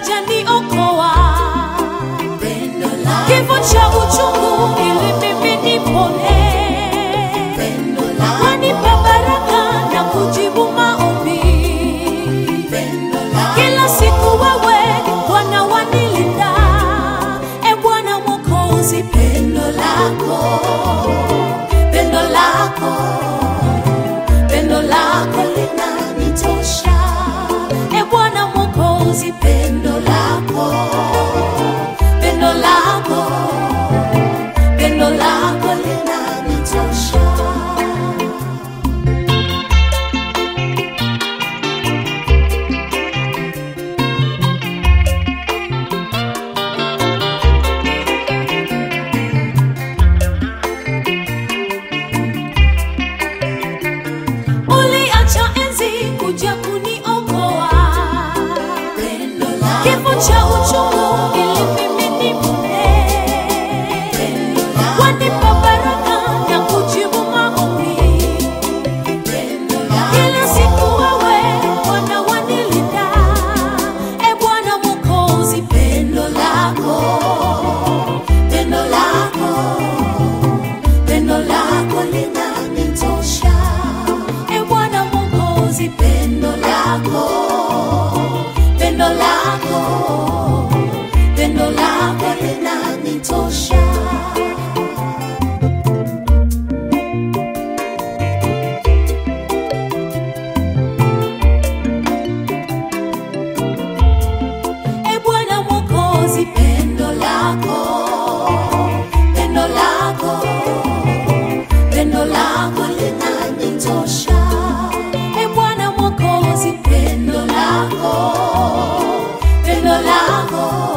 hajaniokoa. Kifo cha uchungu ili mimi nipone. Wanipa baraka na kujibu maombi. Kila siku wewe ni Bwana wanilinda. E Bwana Mwokozi, pendo lako, pendo lako, pendo lako linanitosha. E Bwana Mwokozi, pendo lako, pendo lako, pendo lako linanitosha. Uliacha enzi kuja kuniokoa. Kifo cha uchungu ili mimi nipone. Wanipa baraka na kujibu maombi. Kila siku wewe Bwana wanilinda. E Bwana Mwokozi, pendo lako, pendo lako, pendo lako linanitosha. E Bwana Mwokozi, pendo lako, pendo lako, pendo lako linanitosha. E Bwana Mwokozi, pendo lako, pendo lako, pendo lako linanitosha. E Bwana Mwokozi, pendo lako, pendo lako,